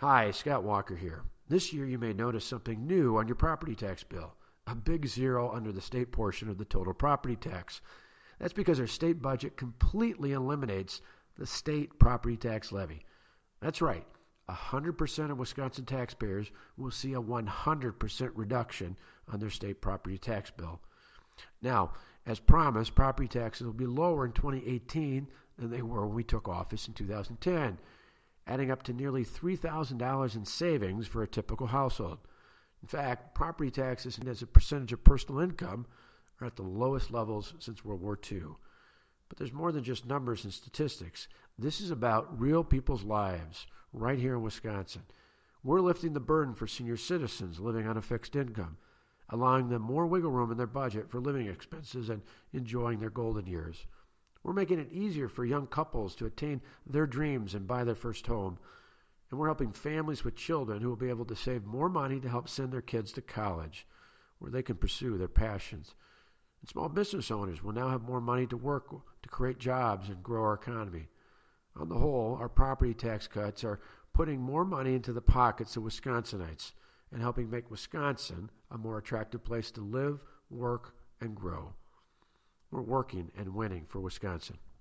Hi, Scott Walker here. This year you may notice something new on your property tax bill, a big zero under the state portion of the total property tax. That's because our state budget completely eliminates the state property tax levy. That's right, 100% of Wisconsin taxpayers will see a 100% reduction on their state property tax bill. Now, as promised, property taxes will be lower in 2018 than they were when we took office in 2010. Adding up to nearly $3,000 in savings for a typical household. In fact, property taxes as a percentage of personal income are at the lowest levels since World War II. But there's more than just numbers and statistics. This is about real people's lives right here in Wisconsin. We're lifting the burden for senior citizens living on a fixed income, allowing them more wiggle room in their budget for living expenses and enjoying their golden years. We're making it easier for young couples to attain their dreams and buy their first home. And we're helping families with children who will be able to save more money to help send their kids to college, where they can pursue their passions. And small business owners will now have more money to work to create jobs and grow our economy. On the whole, our property tax cuts are putting more money into the pockets of Wisconsinites and helping make Wisconsin a more attractive place to live, work, and grow. We're working and winning for Wisconsin.